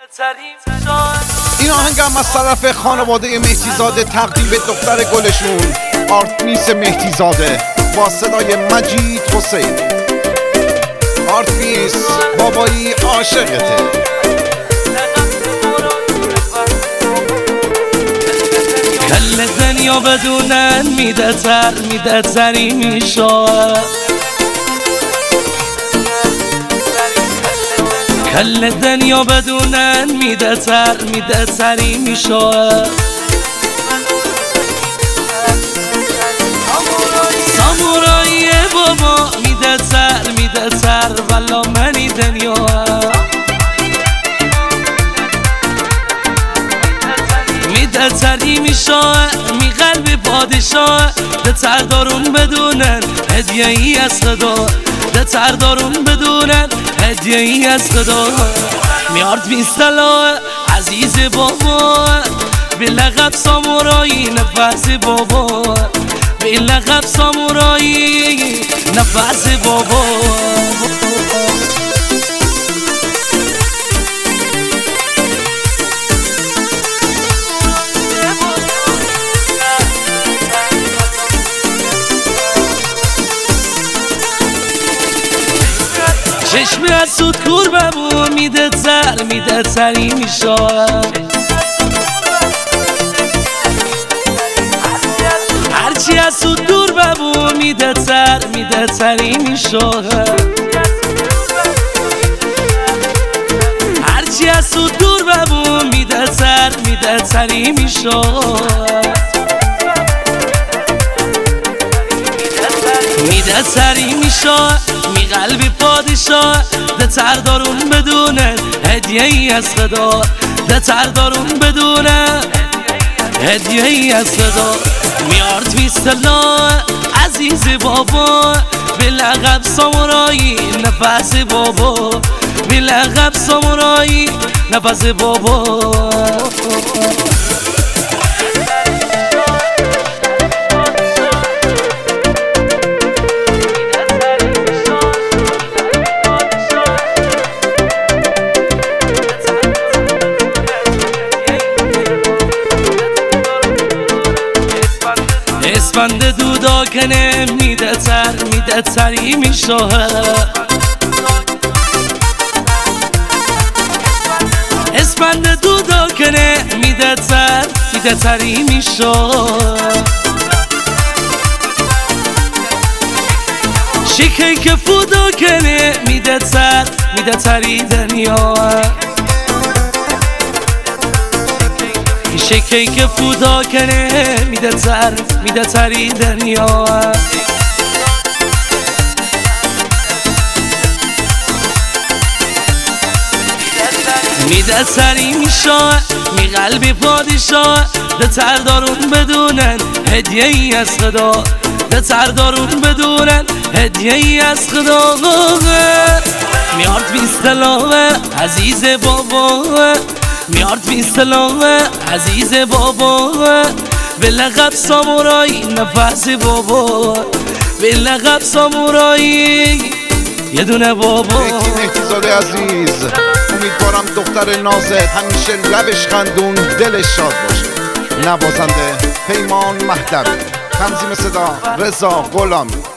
این آهنگم از طرف خانواده مهدیزاده تقدیم به دختر گلشون آرتمیس مهدیزاده با صدای مجید حسین. آرتمیس بابایی عاشقته. کل دنیا بدونن میده تری میشه، کل دنیا بدونن میده تری میشه. سامورایی بابا میده تر والا منی دنیا میده تری میشه. می قلب پادشاه ده تر دارون بدونن هدیه ای از خدا، ده تر دارون بدونن هدیه ای از خدا. میارد بیستلا عزیز بابا به لقب سامورایی نفس بابا، به لقب سامورایی نفس بابا. چشمی از سود کور ببون میده تری میشه. هرچی از سود دور ببون میده تری میشه. هرچی از سود دور ببون میده تری میشه. میده تری میشه. می قلبی پادشاه ده تر دارون بدونن هدیه ای از خدا، ده تر دارون بدونن هدیه ای از خدا. میارد میستلا عزیز بابا به لقب سامورایی نفس بابا، به لقب سامورایی نفس بابا. اسفند دودا کنه میده تری میشه. اسفند دودا کنه میده تری میشه. شیکی که فودا کنه میده تری دنیا، شکی که فودا کنه میده تری دنیا. میده تری میشه. می قلبی پادشاه ده تر دارون بدونن هدیه ای از خدا، ده تر دارون بدونن هدیه ای از خدا. میارد بیستلامه عزیز بابا، میارد بیستلامه عزیز بابا به لقب سامورایی نفس بابا، به لقب سامورایی یه دونه بابا. مهدیزاده عزیز امیدوارم دختر نازت همیشه لبش خندون دلش شاد باشه. نوازنده پیمان مهدوی، تنظیم صدا رضا غلامی.